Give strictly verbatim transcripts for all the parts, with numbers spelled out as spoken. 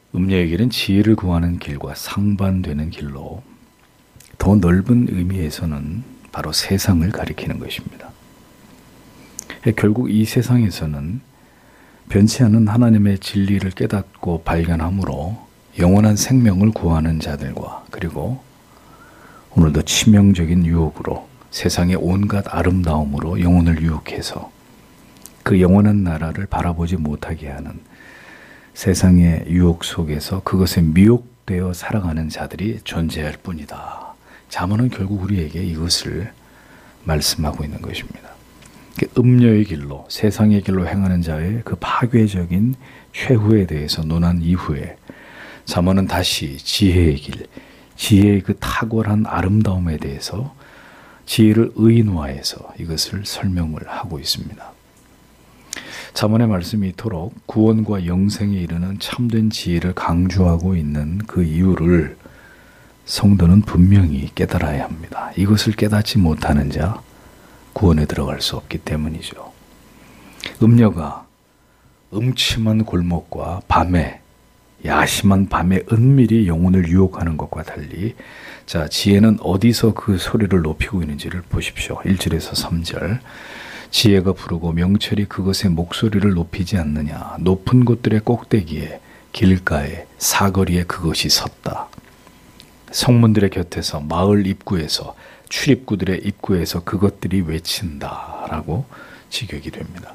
음녀의 길은 지혜를 구하는 길과 상반되는 길로 더 넓은 의미에서는 바로 세상을 가리키는 것입니다. 결국 이 세상에서는 변치 않은 하나님의 진리를 깨닫고 발견함으로 영원한 생명을 구하는 자들과, 그리고 오늘도 치명적인 유혹으로 세상의 온갖 아름다움으로 영혼을 유혹해서 그 영원한 나라를 바라보지 못하게 하는 세상의 유혹 속에서 그것에 미혹되어 살아가는 자들이 존재할 뿐이다. 잠언은 결국 우리에게 이것을 말씀하고 있는 것입니다. 음녀의 길로, 세상의 길로 행하는 자의 그 파괴적인 최후에 대해서 논한 이후에 잠언은 다시 지혜의 길, 지혜의 그 탁월한 아름다움에 대해서 지혜를 의인화해서 이것을 설명을 하고 있습니다. 잠언의 말씀이 이토록 구원과 영생에 이르는 참된 지혜를 강조하고 있는 그 이유를 성도는 분명히 깨달아야 합니다. 이것을 깨닫지 못하는 자, 구원에 들어갈 수 없기 때문이죠. 음녀가 음침한 골목과 밤에, 야심한 밤에 은밀히 영혼을 유혹하는 것과 달리, 자, 지혜는 어디서 그 소리를 높이고 있는지를 보십시오. 일 절에서 삼 절. 지혜가 부르고 명철이 그것의 목소리를 높이지 않느냐. 높은 곳들의 꼭대기에, 길가에, 사거리에 그것이 섰다. 성문들의 곁에서, 마을 입구에서, 출입구들의 입구에서 그것들이 외친다라고 직역이 됩니다.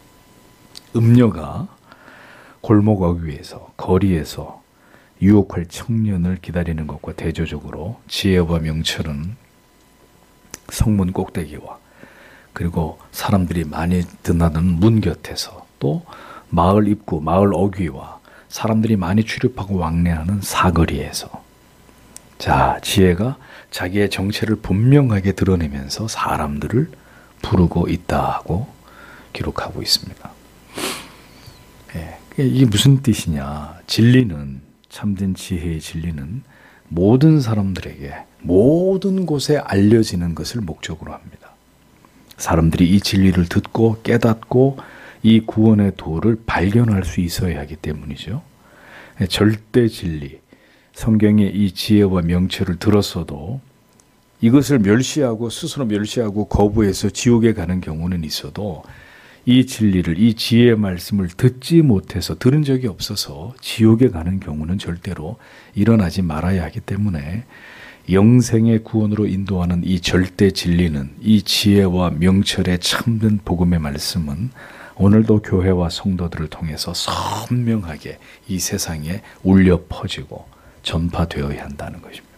음녀가 골목 어귀에서, 거리에서 유혹할 청년을 기다리는 것과 대조적으로 지혜와 명철은 성문 꼭대기와, 그리고 사람들이 많이 드나드는 문 곁에서, 또 마을 입구, 마을 어귀와 사람들이 많이 출입하고 왕래하는 사거리에서, 자, 지혜가 자기의 정체를 분명하게 드러내면서 사람들을 부르고 있다고 기록하고 있습니다. 예, 이게 무슨 뜻이냐? 진리는, 참된 지혜의 진리는 모든 사람들에게 모든 곳에 알려지는 것을 목적으로 합니다. 사람들이 이 진리를 듣고 깨닫고 이 구원의 도를 발견할 수 있어야 하기 때문이죠. 절대 진리, 성경의 이 지혜와 명철을 들었어도 이것을 멸시하고 스스로 멸시하고 거부해서 지옥에 가는 경우는 있어도, 이 진리를, 이 지혜의 말씀을 듣지 못해서, 들은 적이 없어서 지옥에 가는 경우는 절대로 일어나지 말아야 하기 때문에 영생의 구원으로 인도하는 이 절대 진리는, 이 지혜와 명철의 참된 복음의 말씀은 오늘도 교회와 성도들을 통해서 선명하게 이 세상에 울려 퍼지고 전파되어야 한다는 것입니다.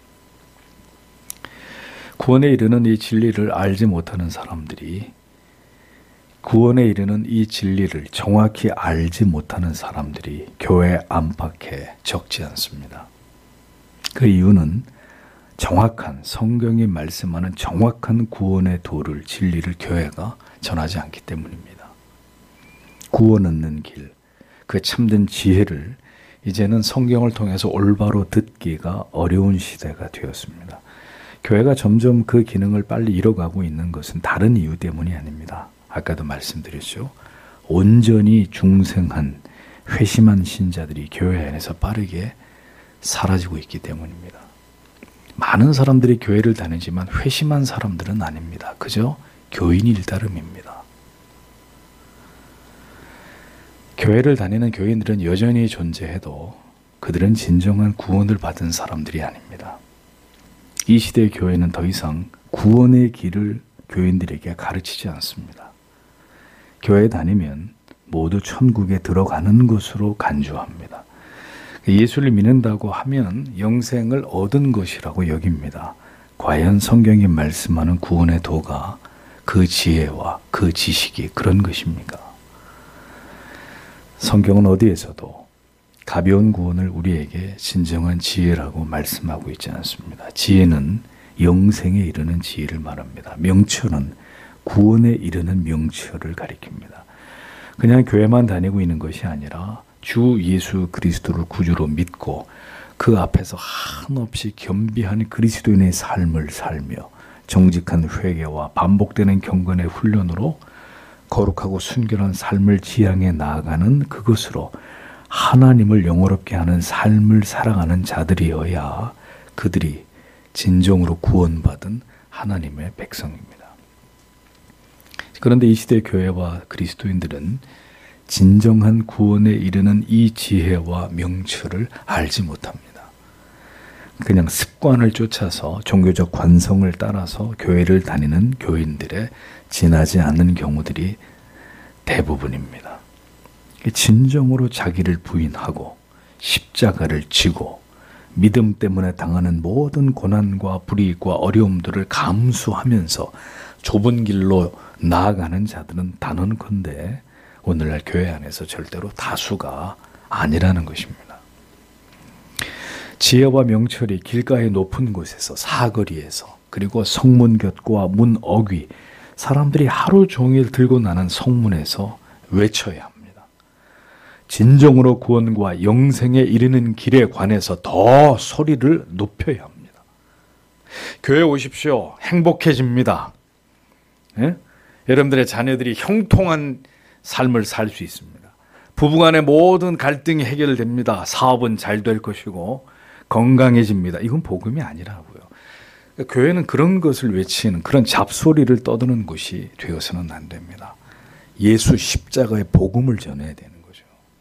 구원에 이르는 이 진리를 알지 못하는 사람들이, 구원에 이르는 이 진리를 정확히 알지 못하는 사람들이 교회 안팎에 적지 않습니다. 그 이유는 정확한, 성경이 말씀하는 정확한 구원의 도를, 진리를 교회가 전하지 않기 때문입니다. 구원 얻는 길, 그 참된 지혜를 이제는 성경을 통해서 올바로 듣기가 어려운 시대가 되었습니다. 교회가 점점 그 기능을 빨리 잃어가고 있는 것은 다른 이유 때문이 아닙니다. 아까도 말씀드렸죠. 온전히 중생한, 회심한 신자들이 교회 안에서 빠르게 사라지고 있기 때문입니다. 많은 사람들이 교회를 다니지만 회심한 사람들은 아닙니다. 그저 교인일 따름입니다. 교회를 다니는 교인들은 여전히 존재해도 그들은 진정한 구원을 받은 사람들이 아닙니다. 이 시대의 교회는 더 이상 구원의 길을 교인들에게 가르치지 않습니다. 교회에 다니면 모두 천국에 들어가는 것으로 간주합니다. 예수를 믿는다고 하면 영생을 얻은 것이라고 여깁니다. 과연 성경이 말씀하는 구원의 도가 그 지혜와 그 지식이 그런 것입니까? 성경은 어디에서도 가벼운 구원을 우리에게 진정한 지혜라고 말씀하고 있지 않습니다. 지혜는 영생에 이르는 지혜를 말합니다. 명철은 구원에 이르는 명철을 가리킵니다. 그냥 교회만 다니고 있는 것이 아니라 주 예수 그리스도를 구주로 믿고 그 앞에서 한없이 겸비한 그리스도인의 삶을 살며 정직한 회개와 반복되는 경건의 훈련으로 거룩하고 순결한 삶을 지향해 나아가는 그것으로 하나님을 영화롭게 하는 삶을 살아가는 자들이어야 그들이 진정으로 구원받은 하나님의 백성입니다. 그런데 이 시대 교회와 그리스도인들은 진정한 구원에 이르는 이 지혜와 명철을 알지 못합니다. 그냥 습관을 쫓아서 종교적 관성을 따라서 교회를 다니는 교인들의 지나지 않는 경우들이 대부분입니다. 진정으로 자기를 부인하고 십자가를 지고 믿음 때문에 당하는 모든 고난과 불이익과 어려움들을 감수하면서 좁은 길로 나아가는 자들은 단언컨대 오늘날 교회 안에서 절대로 다수가 아니라는 것입니다. 지혜와 명철이 길가의 높은 곳에서 사거리에서 그리고 성문 곁과 문 어귀 사람들이 하루 종일 들고 나는 성문에서 외쳐야 합니다. 진정으로 구원과 영생에 이르는 길에 관해서 더 소리를 높여야 합니다. 교회 오십시오. 행복해집니다. 예? 여러분들의 자녀들이 형통한 삶을 살 수 있습니다. 부부간의 모든 갈등이 해결됩니다. 사업은 잘 될 것이고 건강해집니다. 이건 복음이 아니라고요. 그러니까 교회는 그런 것을 외치는 그런 잡소리를 떠드는 곳이 되어서는 안 됩니다. 예수 십자가의 복음을 전해야 되는 거죠.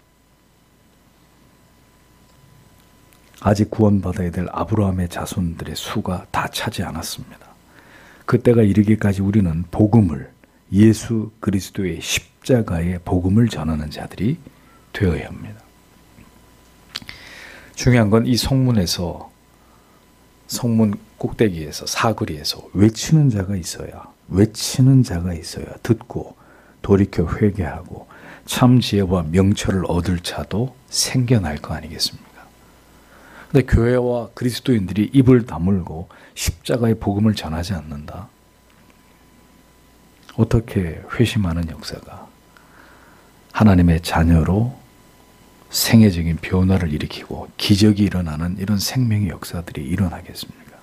아직 구원받아야 될 아브라함의 자손들의 수가 다 차지 않았습니다. 그때가 이르기까지 우리는 복음을 예수 그리스도의 십자가의 복음을 전하는 자들이 되어야 합니다. 중요한 건 이 성문에서 성문 꼭대기에서 사거리에서 외치는 자가 있어야 외치는 자가 있어야 듣고 돌이켜 회개하고 참 지혜와 명철을 얻을 자도 생겨날 거 아니겠습니까? 근데 교회와 그리스도인들이 입을 다물고 십자가의 복음을 전하지 않는다. 어떻게 회심하는 역사가 하나님의 자녀로 생애적인 변화를 일으키고 기적이 일어나는 이런 생명의 역사들이 일어나겠습니까?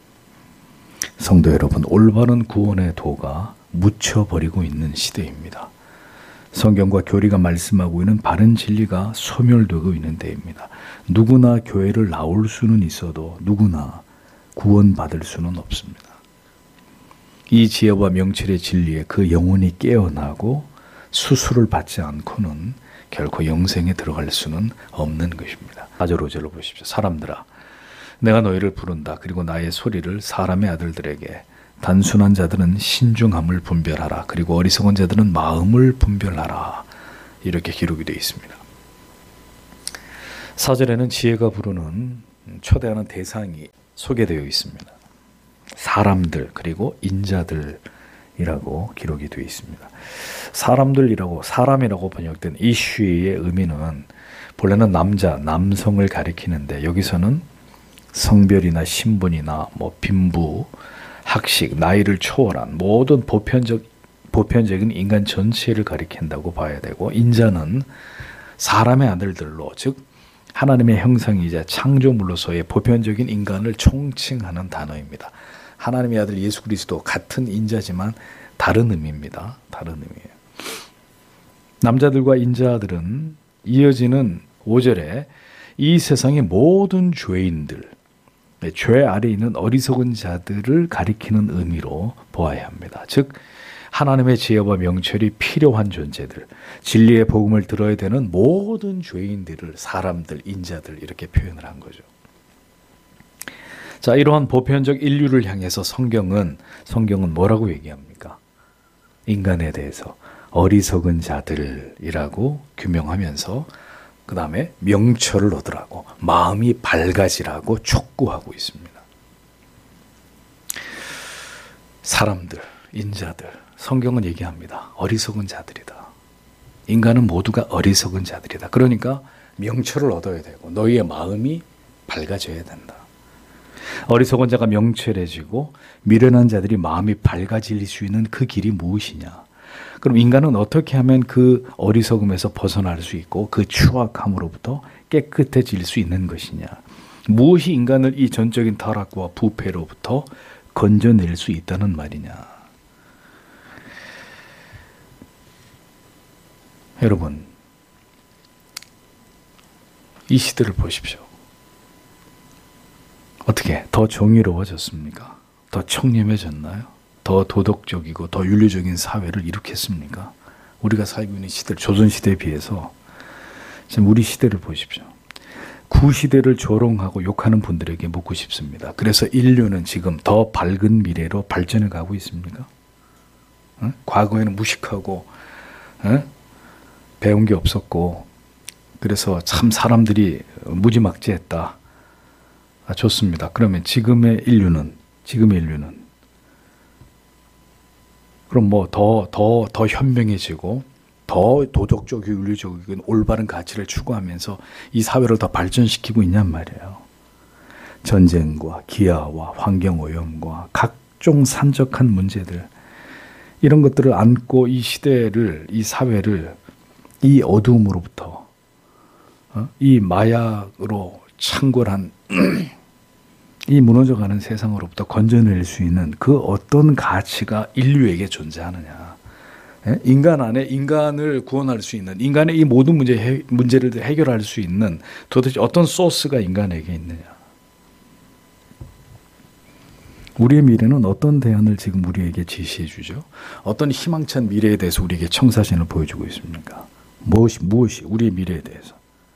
성도 여러분, 올바른 구원의 도가 묻혀버리고 있는 시대입니다. 성경과 교리가 말씀하고 있는 바른 진리가 소멸되고 있는 때입니다. 누구나 교회를 나올 수는 있어도 누구나 구원받을 수는 없습니다. 이 지혜와 명철의 진리에 그 영혼이 깨어나고 수술을 받지 않고는 결코 영생에 들어갈 수는 없는 것입니다. 사 절 오 절로 보십시오. 사람들아, 내가 너희를 부른다. 그리고 나의 소리를 사람의 아들들에게 단순한 자들은 신중함을 분별하라. 그리고 어리석은 자들은 마음을 분별하라. 이렇게 기록이 되어 있습니다. 사 절에는 지혜가 부르는 초대하는 대상이 소개되어 있습니다. 사람들 그리고 인자들이라고 기록이 되어 있습니다. 사람들이라고 사람이라고 번역된 이슈의 의미는 본래는 남자, 남성을 가리키는데 여기서는 성별이나 신분이나 뭐 빈부, 학식, 나이를 초월한 모든 보편적, 보편적인 인간 전체를 가리킨다고 봐야 되고 인자는 사람의 아들들로 즉 하나님의 형상이자 창조물로서의 보편적인 인간을 총칭하는 단어입니다. 하나님의 아들 예수 그리스도 같은 인자지만 다른 의미입니다. 다른 의미예요. 남자들과 인자들은 이어지는 오 절에 이 세상의 모든 죄인들, 죄 아래에 있는 어리석은 자들을 가리키는 의미로 보아야 합니다. 즉 하나님의 지혜와 명철이 필요한 존재들, 진리의 복음을 들어야 되는 모든 죄인들을 사람들, 인자들 이렇게 표현을 한 거죠. 자, 이러한 보편적 인류를 향해서 성경은 성경은 뭐라고 얘기합니까? 인간에 대해서 어리석은 자들이라고 규명하면서 그 다음에 명철을 얻으라고 마음이 밝아지라고 촉구하고 있습니다. 사람들, 인자들, 성경은 얘기합니다. 어리석은 자들이다. 인간은 모두가 어리석은 자들이다. 그러니까 명철을 얻어야 되고 너희의 마음이 밝아져야 된다. 어리석은 자가 명철해지고 미련한 자들이 마음이 밝아질 수 있는 그 길이 무엇이냐? 그럼 인간은 어떻게 하면 그 어리석음에서 벗어날 수 있고 그 추악함으로부터 깨끗해질 수 있는 것이냐? 무엇이 인간을 이 전적인 타락과 부패로부터 건져낼 수 있다는 말이냐? 여러분, 이 시대를 보십시오. 어떻게 더 정의로워졌습니까? 더 청렴해졌나요? 더 도덕적이고 더 윤리적인 사회를 일으켰습니까? 우리가 살고 있는 시대, 조선시대에 비해서 지금 우리 시대를 보십시오. 구시대를 조롱하고 욕하는 분들에게 묻고 싶습니다. 그래서 인류는 지금 더 밝은 미래로 발전해 가고 있습니까? 어? 과거에는 무식하고 어? 배운 게 없었고 그래서 참 사람들이 무지막지했다. 아, 좋습니다. 그러면 지금의 인류는 지금의 인류는 그럼 뭐 더 더 더 현명해지고 더 도덕적이고 윤리적이고 올바른 가치를 추구하면서 이 사회를 더 발전시키고 있냔 말이에요. 전쟁과 기아와 환경오염과 각종 산적한 문제들 이런 것들을 안고 이 시대를 이 사회를 이 어두움으로부터 어? 이 마약으로 창궐한 이 무너져가는 세상으로부터 건져낼 수 있는 그 어떤 가치가 인류에게 존재하느냐. 예? 인간 안에 인간을 구원할 수 있는 인간의 이 모든 문제, 해, 문제를 해결할 수 있는 도대체 어떤 소스가 인간에게 있느냐. 우리의 미래는 어떤 대안을 지금 우리에게 제시해 주죠? 어떤 희망찬 미래에 대해서 우리에게 청사진을 보여주고 있습니까? 무엇이, 무엇이 우리의 미래에 대해서.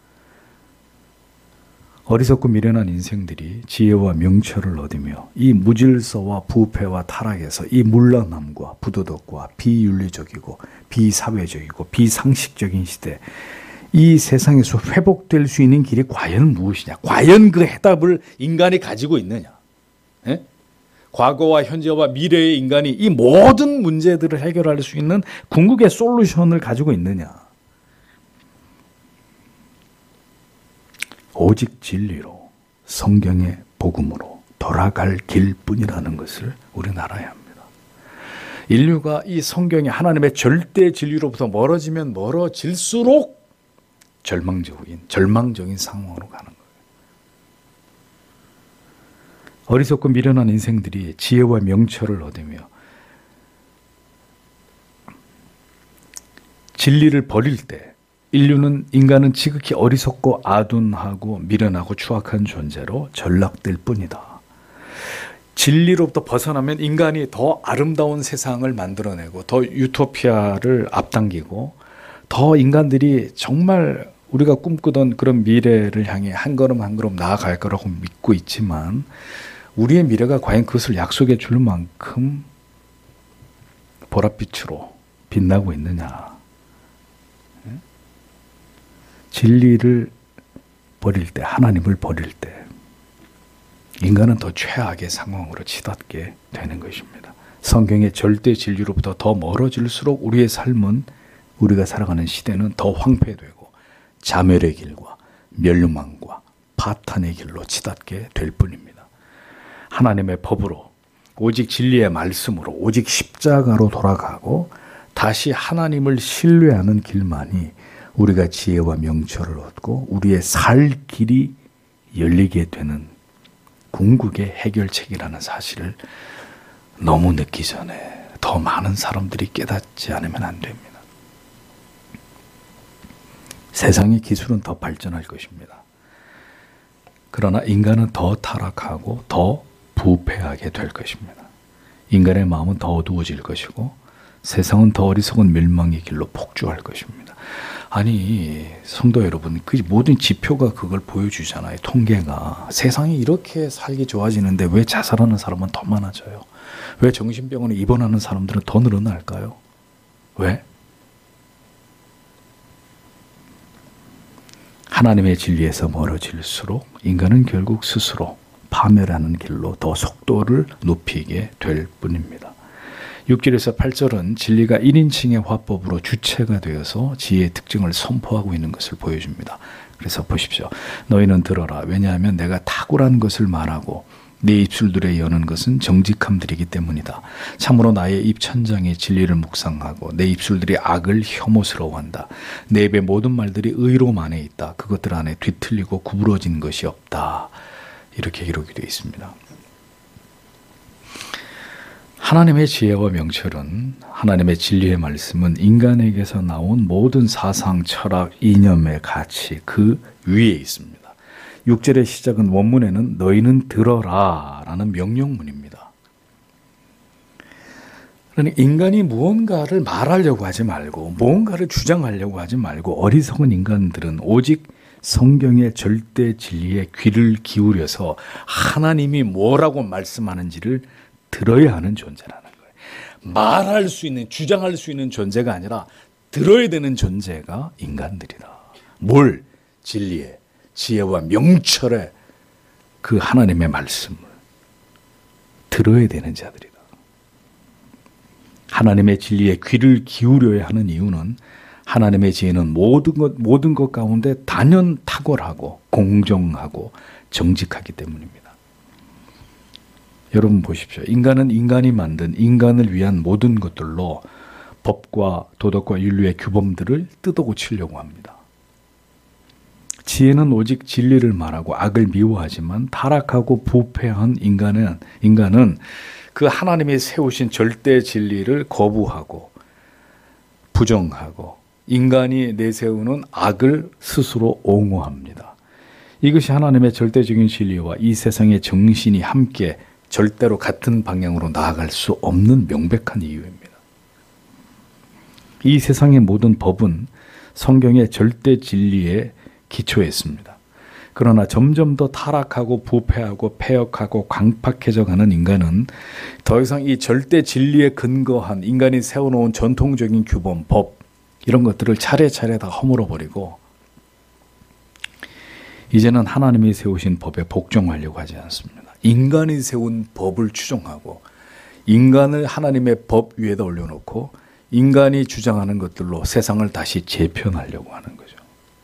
어리석고 미련한 인생들이 지혜와 명철을 얻으며 이 무질서와 부패와 타락에서 이 물러남과 부도덕과 비윤리적이고 비사회적이고 비상식적인 시대 이 세상에서 회복될 수 있는 길이 과연 무엇이냐? 과연 그 해답을 인간이 가지고 있느냐? 예? 과거와 현재와 미래의 인간이 이 모든 문제들을 해결할 수 있는 궁극의 솔루션을 가지고 있느냐? 오직 진리로 성경의 복음으로 돌아갈 길뿐이라는 것을 우리는 알아야 합니다. 인류가 이 성경의 하나님의 절대 진리로부터 멀어지면 멀어질수록 절망적인 절망적인 상황으로 가는 거예요. 어리석고 미련한 인생들이 지혜와 명철을 얻으며 진리를 버릴 때 인류는 인간은 지극히 어리석고 아둔하고 미련하고 추악한 존재로 전락될 뿐이다. 진리로부터 벗어나면 인간이 더 아름다운 세상을 만들어내고 더 유토피아를 앞당기고 더 인간들이 정말 우리가 꿈꾸던 그런 미래를 향해 한 걸음 한 걸음 나아갈 거라고 믿고 있지만 우리의 미래가 과연 그것을 약속해 줄 만큼 보랏빛으로 빛나고 있느냐. 진리를 버릴 때, 하나님을 버릴 때 인간은 더 최악의 상황으로 치닫게 되는 것입니다. 성경의 절대 진리로부터 더 멀어질수록 우리의 삶은 우리가 살아가는 시대는 더 황폐되고 자멸의 길과 멸망과 파탄의 길로 치닫게 될 뿐입니다. 하나님의 법으로 오직 진리의 말씀으로 오직 십자가로 돌아가고 다시 하나님을 신뢰하는 길만이 우리가 지혜와 명철을 얻고 우리의 살 길이 열리게 되는 궁극의 해결책이라는 사실을 너무 늦기 전에 더 많은 사람들이 깨닫지 않으면 안 됩니다. 세상의 기술은 더 발전할 것입니다. 그러나 인간은 더 타락하고 더 부패하게 될 것입니다. 인간의 마음은 더 어두워질 것이고 세상은 더 어리석은 멸망의 길로 폭주할 것입니다. 아니 성도 여러분, 그 모든 지표가 그걸 보여주잖아요. 통계가. 세상이 이렇게 살기 좋아지는데 왜 자살하는 사람은 더 많아져요? 왜 정신병원에 입원하는 사람들은 더 늘어날까요? 왜? 하나님의 진리에서 멀어질수록 인간은 결국 스스로 파멸하는 길로 더 속도를 높이게 될 뿐입니다. 육 절에서 팔 절은 진리가 일 인칭의 화법으로 주체가 되어서 지혜의 특징을 선포하고 있는 것을 보여줍니다. 그래서 보십시오. 너희는 들어라. 왜냐하면 내가 탁월한 것을 말하고 내 입술들에 여는 것은 정직함들이기 때문이다. 참으로 나의 입천장에 진리를 묵상하고 내 입술들이 악을 혐오스러워한다. 내 입의 모든 말들이 의로움 안에 있다. 그것들 안에 뒤틀리고 구부러진 것이 없다. 이렇게 기록이 되어 있습니다. 하나님의 지혜와 명철은, 하나님의 진리의 말씀은 인간에게서 나온 모든 사상, 철학, 이념의 가치 그 위에 있습니다. 육 절의 시작은 원문에는 너희는 들어라 라는 명령문입니다. 그러니까 인간이 무언가를 말하려고 하지 말고 무언가를 주장하려고 하지 말고 어리석은 인간들은 오직 성경의 절대 진리에 귀를 기울여서 하나님이 뭐라고 말씀하는지를 들어야 하는 존재라는 거예요. 말할 수 있는, 주장할 수 있는 존재가 아니라 들어야 되는 존재가 인간들이다. 뭘? 진리에, 지혜와 명철의 그 하나님의 말씀을 들어야 되는 자들이다. 하나님의 진리에 귀를 기울여야 하는 이유는 하나님의 지혜는 모든 것, 모든 것 가운데 단연 탁월하고 공정하고 정직하기 때문입니다. 여러분 보십시오. 인간은 인간이 만든 인간을 위한 모든 것들로 법과 도덕과 윤리의 규범들을 뜯어고치려고 합니다. 지혜는 오직 진리를 말하고 악을 미워하지만 타락하고 부패한 인간은, 인간은 그 하나님이 세우신 절대 진리를 거부하고 부정하고 인간이 내세우는 악을 스스로 옹호합니다. 이것이 하나님의 절대적인 진리와 이 세상의 정신이 함께 절대로 같은 방향으로 나아갈 수 없는 명백한 이유입니다. 이 세상의 모든 법은 성경의 절대 진리에 기초했습니다. 그러나 점점 더 타락하고 부패하고 폐역하고 강팍해져 가는 인간은 더 이상 이 절대 진리에 근거한 인간이 세워놓은 전통적인 규범, 법 이런 것들을 차례차례 다 허물어버리고 이제는 하나님이 세우신 법에 복종하려고 하지 않습니다. 인간이 세운 법을 추종하고 인간을 하나님의 법 위에다 올려놓고 인간이 주장하는 것들로 세상을 다시 재편하려고 하는 거죠.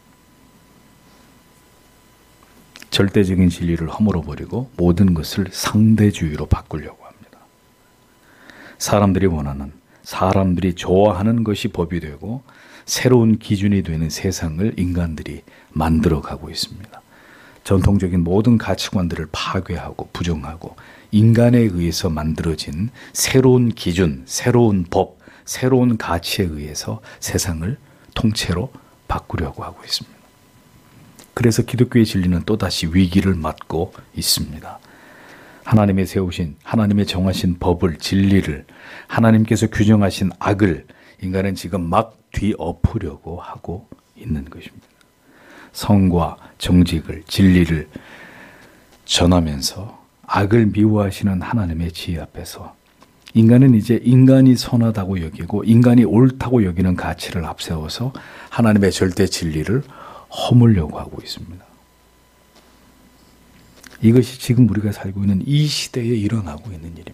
절대적인 진리를 허물어버리고 모든 것을 상대주의로 바꾸려고 합니다. 사람들이 원하는, 사람들이 좋아하는 것이 법이 되고 새로운 기준이 되는 세상을 인간들이 만들어가고 있습니다. 전통적인 모든 가치관들을 파괴하고 부정하고 인간에 의해서 만들어진 새로운 기준, 새로운 법, 새로운 가치에 의해서 세상을 통째로 바꾸려고 하고 있습니다. 그래서 기독교의 진리는 또다시 위기를 맞고 있습니다. 하나님이 세우신, 하나님의 정하신 법을, 진리를, 하나님께서 규정하신 악을 인간은 지금 막 뒤엎으려고 하고 있는 것입니다. 성과 정직을, 진리를 전하면서 악을 미워하시는 하나님의 지혜 앞에서 인간은 이제 인간이 선하다고 여기고 인간이 옳다고 여기는 가치를 앞세워서 하나님의 절대 진리를 허물려고 하고 있습니다. 이것이 지금 우리가 살고 있는 이 시대에 일어나고 있는 일입니다.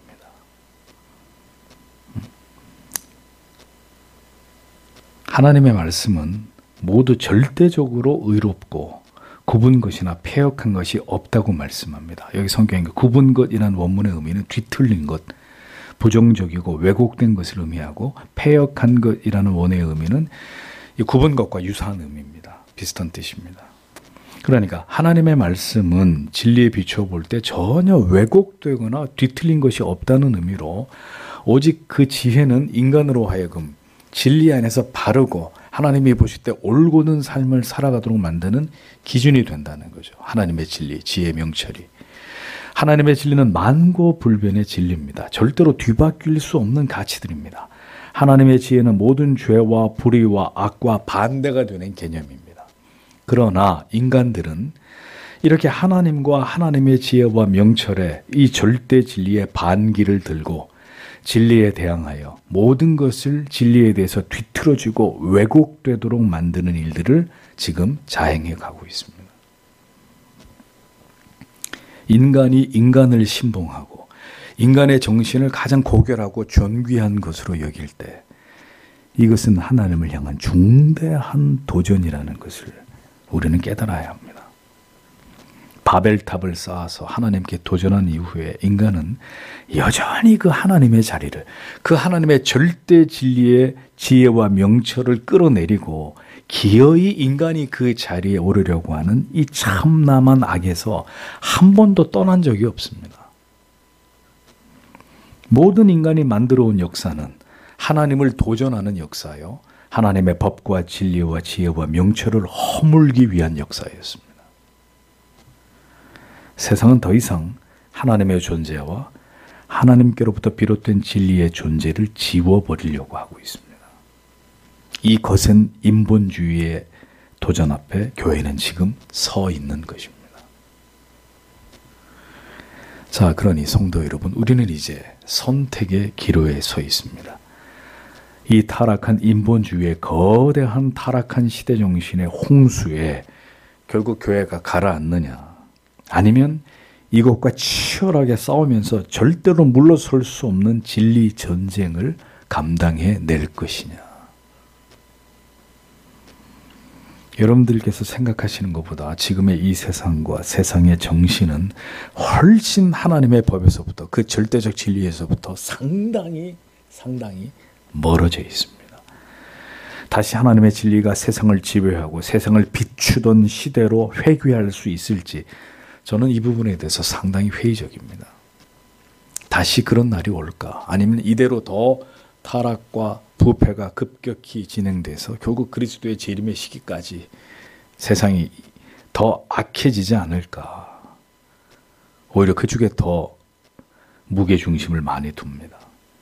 하나님의 말씀은 모두 절대적으로 의롭고 굽은 것이나 패역한 것이 없다고 말씀합니다. 여기 성경에 굽은 것이라는 원문의 의미는 뒤틀린 것, 부정적이고 왜곡된 것을 의미하고 패역한 것이라는 원의 의미는 이 굽은 것과 유사한 의미입니다. 비슷한 뜻입니다. 그러니까 하나님의 말씀은 진리에 비추어 볼 때 전혀 왜곡되거나 뒤틀린 것이 없다는 의미로 오직 그 지혜는 인간으로 하여금 진리 안에서 바르고 하나님이 보실 때 올곧은 삶을 살아가도록 만드는 기준이 된다는 거죠. 하나님의 진리, 지혜, 명철이. 하나님의 진리는 만고불변의 진리입니다. 절대로 뒤바뀔 수 없는 가치들입니다. 하나님의 지혜는 모든 죄와 불의와 악과 반대가 되는 개념입니다. 그러나 인간들은 이렇게 하나님과 하나님의 지혜와 명철의 이 절대 진리의 반기를 들고 진리에 대항하여 모든 것을 진리에 대해서 뒤틀어지고 왜곡되도록 만드는 일들을 지금 자행해 가고 있습니다. 인간이 인간을 신봉하고 인간의 정신을 가장 고결하고 존귀한 것으로 여길 때 이것은 하나님을 향한 중대한 도전이라는 것을 우리는 깨달아야 합니다. 바벨탑을 쌓아서 하나님께 도전한 이후에 인간은 여전히 그 하나님의 자리를, 그 하나님의 절대 진리의 지혜와 명철을 끌어내리고 기어이 인간이 그 자리에 오르려고 하는 이 참남한 악에서 한 번도 떠난 적이 없습니다. 모든 인간이 만들어온 역사는 하나님을 도전하는 역사요, 하나님의 법과 진리와 지혜와 명철을 허물기 위한 역사였습니다. 세상은 더 이상 하나님의 존재와 하나님께로부터 비롯된 진리의 존재를 지워버리려고 하고 있습니다. 이 거센 인본주의의 도전 앞에 교회는 지금 서 있는 것입니다. 자, 그러니 성도 여러분, 우리는 이제 선택의 기로에 서 있습니다. 이 타락한 인본주의의 거대한 타락한 시대정신의 홍수에 결국 교회가 가라앉느냐, 아니면 이것과 치열하게 싸우면서 절대로 물러설 수 없는 진리 전쟁을 감당해 낼 것이냐. 여러분들께서 생각하시는 것보다 지금의 이 세상과 세상의 정신은 훨씬 하나님의 법에서부터, 그 절대적 진리에서부터 상당히 상당히 멀어져 있습니다. 다시 하나님의 진리가 세상을 지배하고 세상을 비추던 시대로 회귀할 수 있을지 저는 이 부분에 대해서 상당히 회의적입니다. 다시 그런 날이 올까? 아니면 이대로 더 타락과 부패가 급격히 진행돼서 결국 그리스도의 재림의 시기까지 세상이 더 악해지지 않을까? 오히려 그 쪽에 더 무게중심을 많이 둡니다.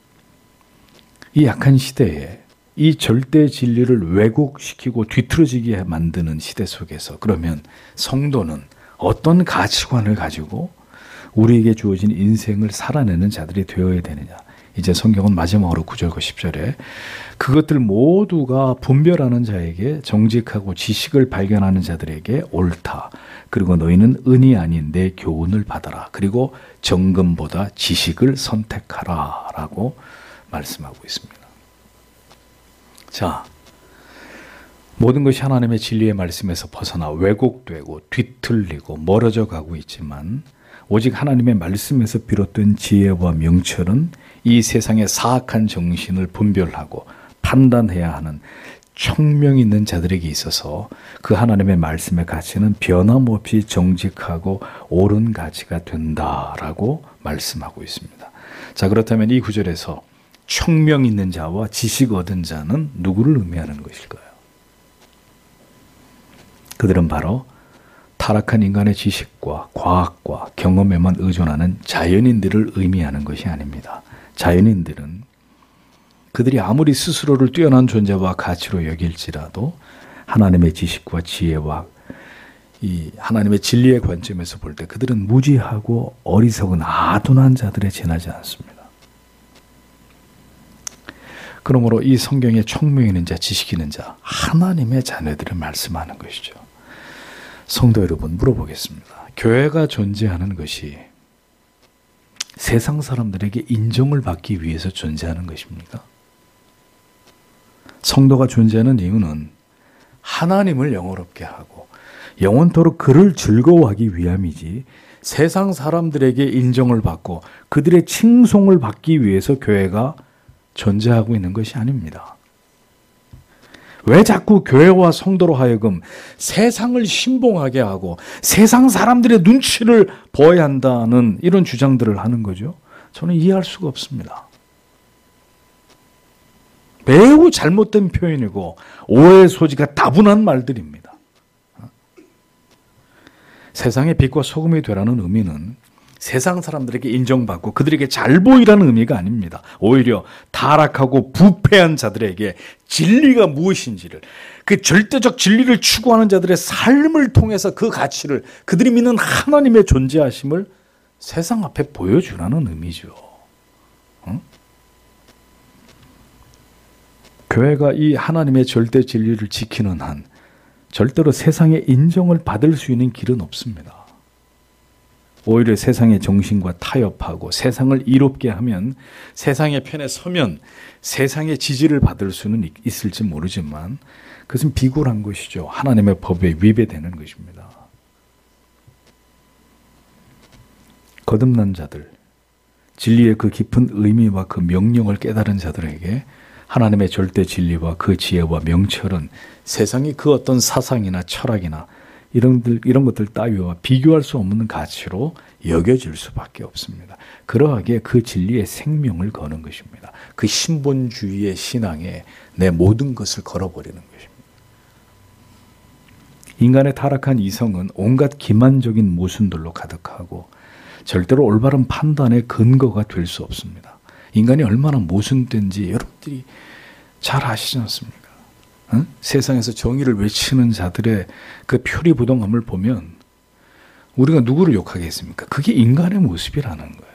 이 약한 시대에 이 절대 진리를 왜곡시키고 뒤틀어지게 만드는 시대 속에서 그러면 성도는 어떤 가치관을 가지고 우리에게 주어진 인생을 살아내는 자들이 되어야 되느냐. 이제 성경은 마지막으로 구 절과 십 절에 그것들 모두가 분별하는 자에게 정직하고 지식을 발견하는 자들에게 옳다. 그리고 너희는 은이 아닌 내 교훈을 받아라. 그리고 정금보다 지식을 선택하라. 라고 말씀하고 있습니다. 자, 모든 것이 하나님의 진리의 말씀에서 벗어나 왜곡되고 뒤틀리고 멀어져 가고 있지만 오직 하나님의 말씀에서 비롯된 지혜와 명철은 이 세상의 사악한 정신을 분별하고 판단해야 하는 청명 있는 자들에게 있어서 그 하나님의 말씀의 가치는 변함없이 정직하고 옳은 가치가 된다라고 말씀하고 있습니다. 자, 그렇다면 이 구절에서 청명 있는 자와 지식 얻은 자는 누구를 의미하는 것일까요? 그들은 바로 타락한 인간의 지식과 과학과 경험에만 의존하는 자연인들을 의미하는 것이 아닙니다. 자연인들은 그들이 아무리 스스로를 뛰어난 존재와 가치로 여길지라도 하나님의 지식과 지혜와 이 하나님의 진리의 관점에서 볼 때 그들은 무지하고 어리석은 아둔한 자들에 지나지 않습니다. 그러므로 이 성경의 청명 있는 자, 지식 있는 자, 하나님의 자녀들을 말씀하는 것이죠. 성도 여러분, 물어보겠습니다. 교회가 존재하는 것이 세상 사람들에게 인정을 받기 위해서 존재하는 것입니까? 성도가 존재하는 이유는 하나님을 영화롭게 하고 영원토록 그를 즐거워하기 위함이지 세상 사람들에게 인정을 받고 그들의 칭송을 받기 위해서 교회가 존재하고 있는 것이 아닙니다. 왜 자꾸 교회와 성도로 하여금 세상을 신봉하게 하고 세상 사람들의 눈치를 보아야 한다는 이런 주장들을 하는 거죠? 저는 이해할 수가 없습니다. 매우 잘못된 표현이고 오해의 소지가 다분한 말들입니다. 세상의 빛과 소금이 되라는 의미는 세상 사람들에게 인정받고 그들에게 잘 보이라는 의미가 아닙니다. 오히려 타락하고 부패한 자들에게 진리가 무엇인지를, 그 절대적 진리를 추구하는 자들의 삶을 통해서 그 가치를, 그들이 믿는 하나님의 존재하심을 세상 앞에 보여주라는 의미죠. 응? 교회가 이 하나님의 절대 진리를 지키는 한 절대로 세상의 인정을 받을 수 있는 길은 없습니다. 오히려 세상의 정신과 타협하고 세상을 이롭게 하면, 세상의 편에 서면 세상의 지지를 받을 수는 있을지 모르지만 그것은 비굴한 것이죠. 하나님의 법에 위배되는 것입니다. 거듭난 자들, 진리의 그 깊은 의미와 그 명령을 깨달은 자들에게 하나님의 절대 진리와 그 지혜와 명철은 세상이 그 어떤 사상이나 철학이나 이런, 이런 것들 따위와 비교할 수 없는 가치로 여겨질 수밖에 없습니다. 그러하기에 그 진리에 생명을 거는 것입니다. 그 신본주의의 신앙에 내 모든 것을 걸어버리는 것입니다. 인간의 타락한 이성은 온갖 기만적인 모순들로 가득하고 절대로 올바른 판단의 근거가 될 수 없습니다. 인간이 얼마나 모순된지 여러분들이 잘 아시지 않습니까? 응? 세상에서 정의를 외치는 자들의 그 표리부동함을 보면 우리가 누구를 욕하겠습니까? 그게 인간의 모습이라는 거예요.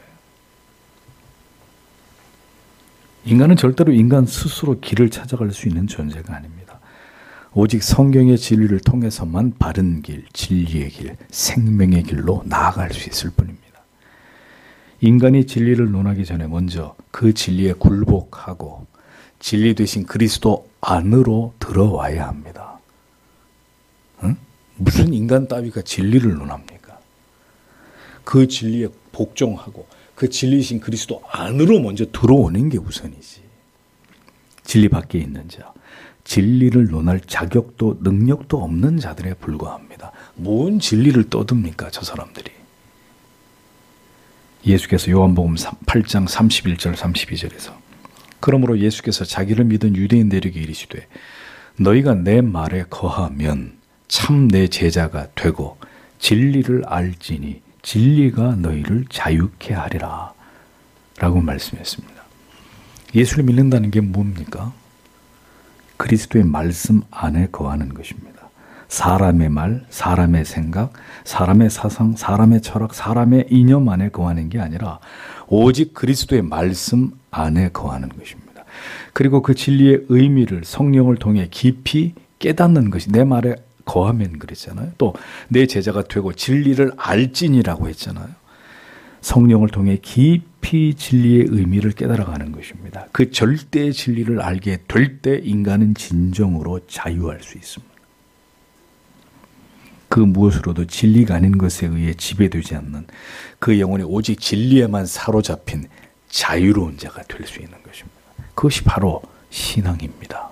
인간은 절대로 인간 스스로 길을 찾아갈 수 있는 존재가 아닙니다. 오직 성경의 진리를 통해서만 바른 길, 진리의 길, 생명의 길로 나아갈 수 있을 뿐입니다. 인간이 진리를 논하기 전에 먼저 그 진리에 굴복하고 진리 되신 그리스도 안으로 들어와야 합니다. 응? 무슨 인간 따위가 진리를 논합니까? 그 진리에 복종하고 그 진리이신 그리스도 안으로 먼저 들어오는 게 우선이지. 진리 밖에 있는 자, 진리를 논할 자격도 능력도 없는 자들에 불과합니다. 뭔 진리를 떠듭니까, 저 사람들이. 예수께서 요한복음 팔 장 삼십일 절 삼십이 절에서 그러므로 예수께서 자기를 믿은 유대인들에게 이르시되 너희가 내 말에 거하면 참 내 제자가 되고 진리를 알지니 진리가 너희를 자유케 하리라 라고 말씀했습니다. 예수를 믿는다는 게 뭡니까? 그리스도의 말씀 안에 거하는 것입니다. 사람의 말, 사람의 생각, 사람의 사상, 사람의 철학, 사람의 이념 안에 거하는 게 아니라 오직 그리스도의 말씀 안에 거하는 것입니다. 그리고 그 진리의 의미를 성령을 통해 깊이 깨닫는 것이 내 말에 거하면 그랬잖아요. 또 내 제자가 되고 진리를 알진이라고 했잖아요. 성령을 통해 깊이 진리의 의미를 깨달아가는 것입니다. 그 절대의 진리를 알게 될 때 인간은 진정으로 자유할 수 있습니다. 그 무엇으로도 진리가 아닌 것에 의해 지배되지 않는 그 영혼이 오직 진리에만 사로잡힌 자유로운 자가 될 수 있는 것입니다. 그것이 바로 신앙입니다.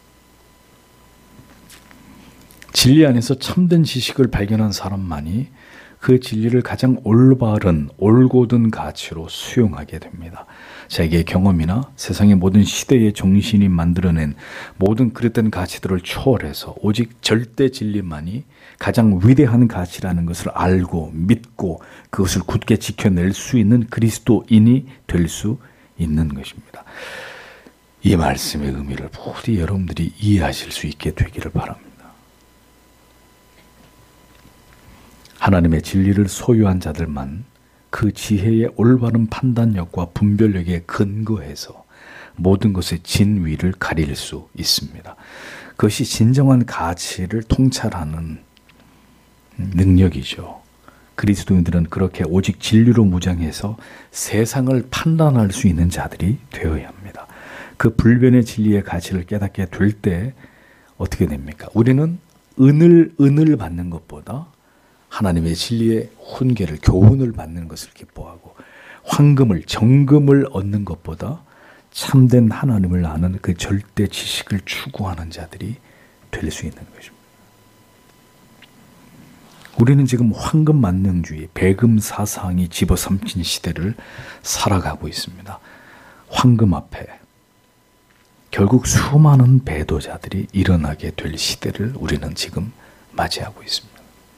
진리 안에서 참된 지식을 발견한 사람만이 그 진리를 가장 올바른 올곧은 가치로 수용하게 됩니다. 자기의 경험이나 세상의 모든 시대의 정신이 만들어낸 모든 그릇된 가치들을 초월해서 오직 절대 진리만이 가장 위대한 가치라는 것을 알고 믿고 그것을 굳게 지켜낼 수 있는 그리스도인이 될 수 있는 것입니다. 이 말씀의 의미를 부디 여러분들이 이해하실 수 있게 되기를 바랍니다. 하나님의 진리를 소유한 자들만 그 지혜의 올바른 판단력과 분별력에 근거해서 모든 것의 진위를 가릴 수 있습니다. 그것이 진정한 가치를 통찰하는 능력이죠. 그리스도인들은 그렇게 오직 진리로 무장해서 세상을 판단할 수 있는 자들이 되어야 합니다. 그 불변의 진리의 가치를 깨닫게 될 때 어떻게 됩니까? 우리는 은을 은을 받는 것보다 하나님의 진리의 훈계를 교훈을 받는 것을 기뻐하고 황금을 정금을 얻는 것보다 참된 하나님을 아는 그 절대 지식을 추구하는 자들이 될 수 있는 것입니다. 우리는 지금 황금 만능주의, 배금 사상이 집어삼킨 시대를 살아가고 있습니다. 황금 앞에 결국 수많은 배도자들이 일어나게 될 시대를 우리는 지금 맞이하고 있습니다.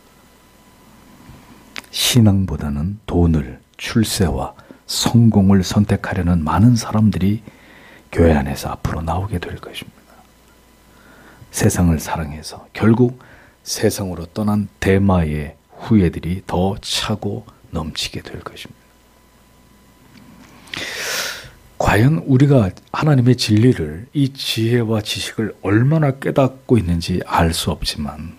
신앙보다는 돈을, 출세와 성공을 선택하려는 많은 사람들이 교회 안에서 앞으로 나오게 될 것입니다. 세상을 사랑해서 결국 세상으로 떠난 대마의 후예들이 더 차고 넘치게 될 것입니다. 과연 우리가 하나님의 진리를, 이 지혜와 지식을 얼마나 깨닫고 있는지 알 수 없지만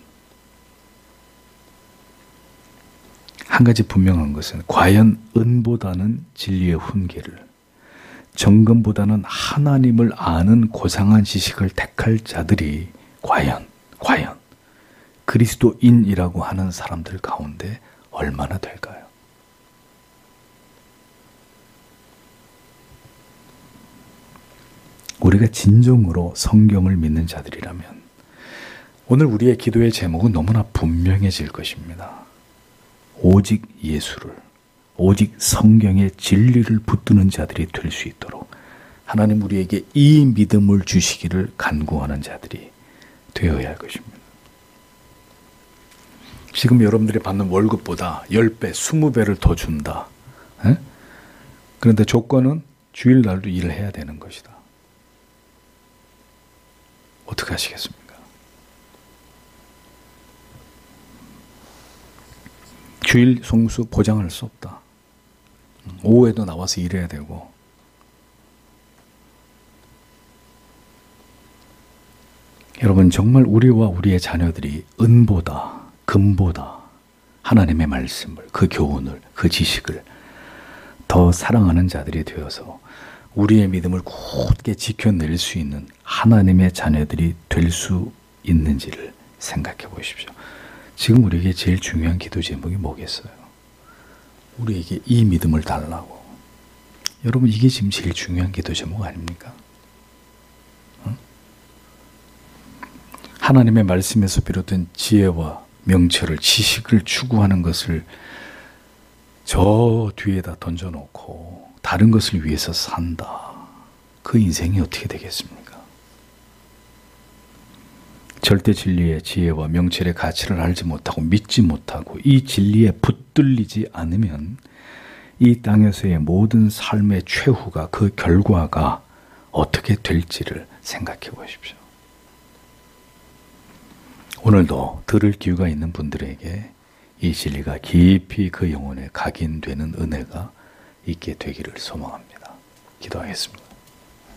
한 가지 분명한 것은 과연 은보다는 진리의 훈계를, 정금보다는 하나님을 아는 고상한 지식을 택할 자들이 과연 과연 그리스도인이라고 하는 사람들 가운데 얼마나 될까요? 우리가 진정으로 성경을 믿는 자들이라면 오늘 우리의 기도의 제목은 너무나 분명해질 것입니다. 오직 예수를, 오직 성경의 진리를 붙드는 자들이 될 수 있도록 하나님 우리에게 이 믿음을 주시기를 간구하는 자들이 되어야 할 것입니다. 지금 여러분들이 받는 월급보다 십 배, 이십 배를 더 준다. 에? 그런데 조건은 주일날도 일을 해야 되는 것이다. 어떻게 하시겠습니까? 주일 송수 보장할 수 없다. 오후에도 나와서 일해야 되고. 여러분 정말 우리와 우리의 자녀들이 은보다 금보다 하나님의 말씀을, 그 교훈을, 그 지식을 더 사랑하는 자들이 되어서 우리의 믿음을 굳게 지켜낼 수 있는 하나님의 자녀들이 될 수 있는지를 생각해 보십시오. 지금 우리에게 제일 중요한 기도 제목이 뭐겠어요? 우리에게 이 믿음을 달라고. 여러분 이게 지금 제일 중요한 기도 제목 아닙니까? 응? 하나님의 말씀에서 비롯된 지혜와 명철을, 지식을 추구하는 것을 저 뒤에다 던져놓고 다른 것을 위해서 산다. 그 인생이 어떻게 되겠습니까? 절대 진리의 지혜와 명철의 가치를 알지 못하고 믿지 못하고 이 진리에 붙들리지 않으면 이 땅에서의 모든 삶의 최후가, 그 결과가 어떻게 될지를 생각해 보십시오. 오늘도 들을 기회가 있는 분들에게 이 진리가 깊이 그 영혼에 각인되는 은혜가 있게 되기를 소망합니다. 기도하겠습니다.